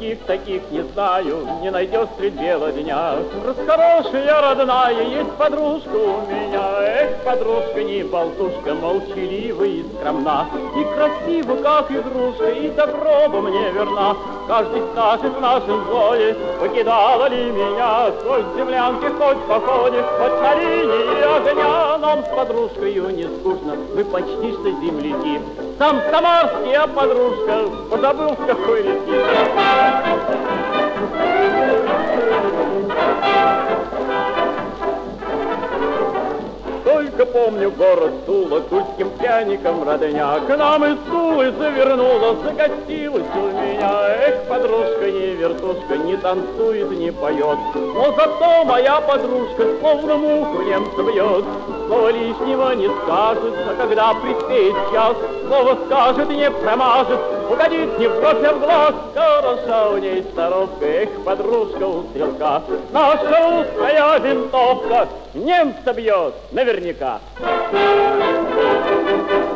других таких не знаю, не найдешь средь бела дня. Расхорошая родная, есть подружка у меня. Эх, подружка не болтушка, молчалива и скромна. И красива, как игрушка, и добро бы мне верна. Каждый скажет в нашем зое, покидала ли меня. Хоть в землянке, хоть в походе, хоть на линии огня. Нам с подружкою не скучно, мы почти что земляки. Сам самарский, а подружка позабыл, в какой реке. Только помню город Тула, тульским пряником родня. К нам из Тулы завернула, загостилась у меня. Эх, подружка не вертушка, не танцует, не поет. Но зато моя подружка словно муху немца бьет. Слова лишнего не скажет, а когда предстоит час, слово скажет и не промажет, угодит не в бровь, а в глаз. Хороша у ней старовка, эх, подружка у стрелка. Наша узкая винтовка немца бьет наверняка.